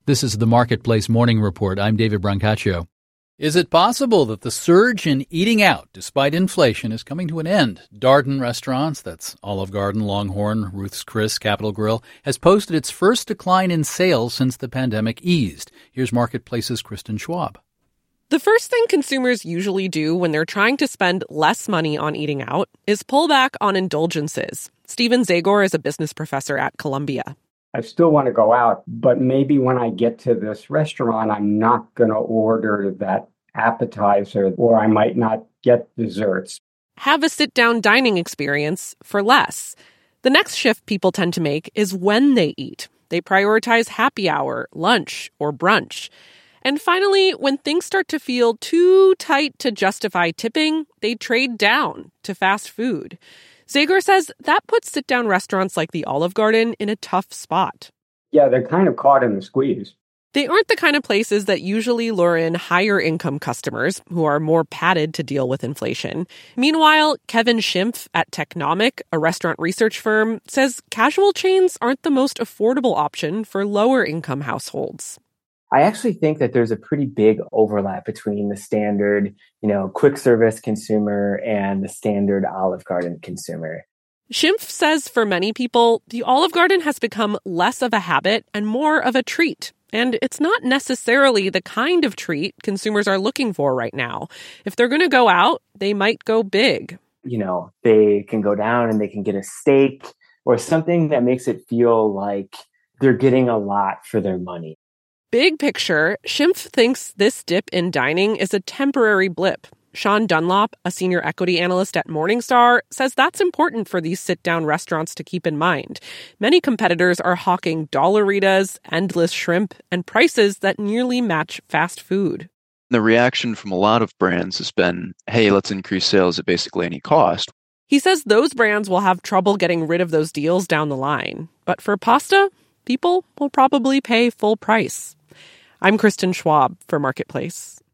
This is the Marketplace Morning Report. I'm David Brancaccio. Is it possible that the surge in eating out, despite inflation, is coming to an end? Darden Restaurants, that's Olive Garden, Longhorn, Ruth's Chris, Capital Grille, has posted its first decline in sales since the pandemic eased. Here's Marketplace's Kristen Schwab. The first thing consumers usually do when they're trying to spend less money on eating out is pull back on indulgences. Steven Zagor is a business professor at Columbia. I still want to go out, but maybe when I get to this restaurant, I'm not going to order that appetizer, or I might not get desserts. Have a sit-down dining experience for less. The next shift people tend to make is when they eat. They prioritize happy hour, lunch, or brunch. And finally, when things start to feel too tight to justify tipping, they trade down to fast food. Zagor says that puts sit-down restaurants like the Olive Garden in a tough spot. Yeah, they're kind of caught in the squeeze. They aren't the kind of places that usually lure in higher-income customers who are more padded to deal with inflation. Meanwhile, Kevin Schimpf at Technomic, a restaurant research firm, says casual chains aren't the most affordable option for lower-income households. I actually think that there's a pretty big overlap between the standard, quick service consumer and the standard Olive Garden consumer. Schimpf says for many people, the Olive Garden has become less of a habit and more of a treat. And it's not necessarily the kind of treat consumers are looking for right now. If they're going to go out, they might go big. They can go down and they can get a steak or something that makes it feel like they're getting a lot for their money. Big picture, Schimpf thinks this dip in dining is a temporary blip. Sean Dunlop, a senior equity analyst at Morningstar, says that's important for these sit-down restaurants to keep in mind. Many competitors are hawking dollaritas, endless shrimp, and prices that nearly match fast food. The reaction from a lot of brands has been, hey, let's increase sales at basically any cost. He says those brands will have trouble getting rid of those deals down the line. But for pasta, people will probably pay full price. I'm Kristen Schwab for Marketplace.